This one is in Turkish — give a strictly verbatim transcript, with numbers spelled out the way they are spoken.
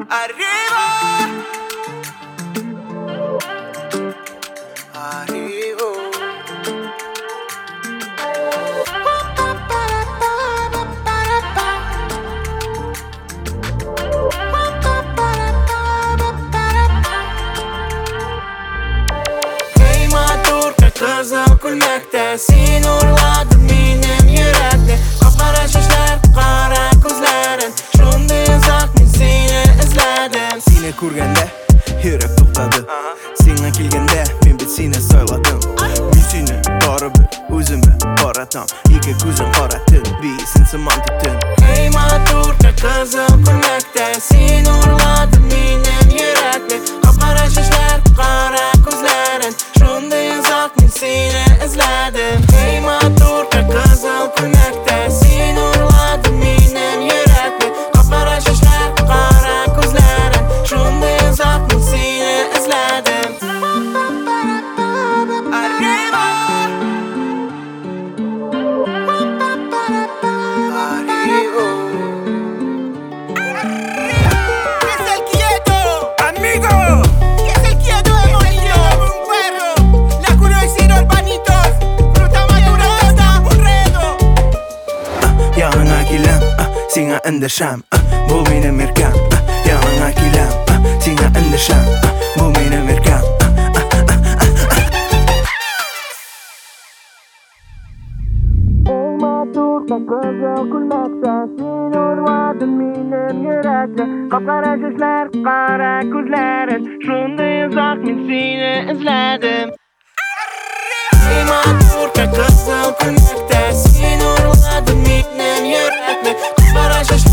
Arriba, arriba. Hey maturka kızıl kulmakta, sen urladın benim yürekni. Qapqara shishlar, qara ko'zlaring, shunday uzoq men seni izladim. Seni ko'rganda yurek to'xtadi. Senga kelganda men bit seni so'yladim. Men seni baribir o'zimga qaratam. Nega ko'zing qoratib, besin simon tutdim. Hey maturka kızıl kulmakta, sen urladın benim yürekni. Qapqara shishlar, qara ko'zlaring, shunday uzoq men seni izladim. Hey maturka kızıl kulmakta, sen urladın benim yürekni. Qapqara shishlar, qara ko'zlaring, shunday uzoq men seni izladim. Arriba, arriba. ¿Qué es el quieto? Amigo! ¿Qué es el quieto de Morillo? Un perro. La curo y siro urbanitos. Fruta madura, un redo. Yanına kelam, senga indasham. Bu mening erkam. Yanına kelam, senga indasham. Bu mening erkam. Ey maturka kızıl kulmakta, sen urmadın benim yürekni. Qapqara shishlar, qara ko'zlaring, shunday uzoq men seni izladim. Ey maturka kızıl kulmakta, sen urmadın benim yürekni. Qapqara shishlar